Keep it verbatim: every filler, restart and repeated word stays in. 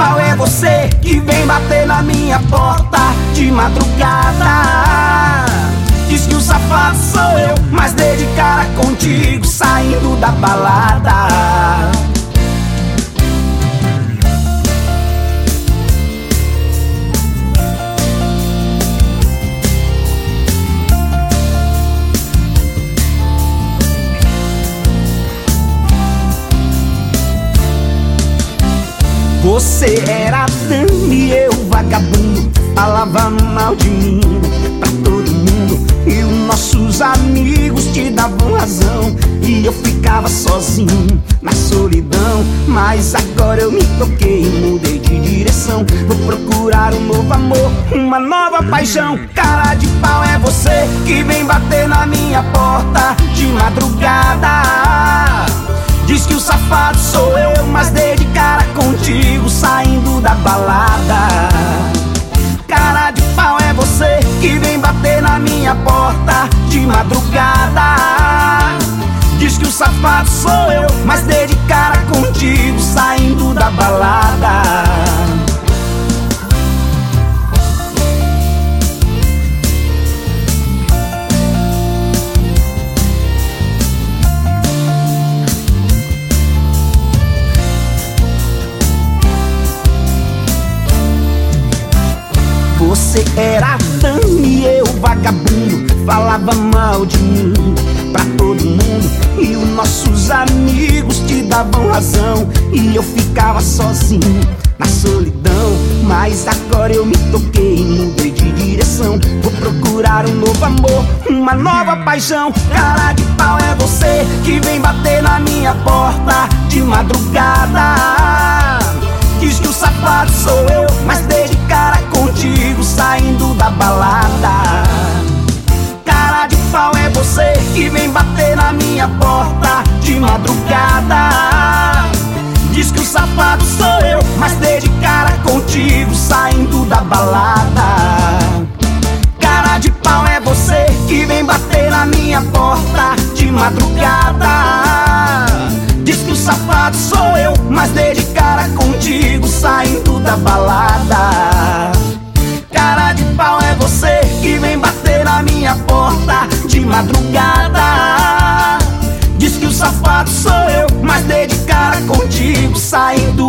pau é você que vem bater na minha porta de madrugada. Diz que o safado sou eu, mas dei de cara contigo saindo da balada. Você era Dani, eu vagabundo, falava mal de mim pra todo mundo, e os nossos amigos te davam razão, e eu ficava sozinho na solidão. Mas agora eu me toquei, mudei de direção, vou procurar um novo amor, uma nova paixão. Cara de pau é você que vem bater na minha porta de madrugada. Diz que o safado sou eu, mas dei de cara contigo saindo da balada. Cara de pau é você que vem bater na minha porta de madrugada. Diz que o safado sou eu, mas dei de cara contigo saindo da balada. Você era Dani, eu vagabundo, falava mal de mim pra todo mundo, e os nossos amigos te davam razão, e eu ficava sozinho na solidão. Mas agora eu me toquei, mudei de direção, vou procurar um novo amor, uma nova paixão. Cara de pau é você que vem bater na minha porta de madrugada. Diz que o safado sou eu, mas dei de cara contigo saindo da balada. Cara de pau é você que vem bater na minha porta de madrugada. Diz que o safado sou eu, mas dei de cara contigo saindo da balada. Cara de pau é você que vem bater na minha porta de madrugada. Diz que o safado sou eu, mas dei de cara contigo saindo da balada. Cara de pau é você que vem bater na minha porta de madrugada. Diz que o safado sou eu, mas dei de cara contigo saindo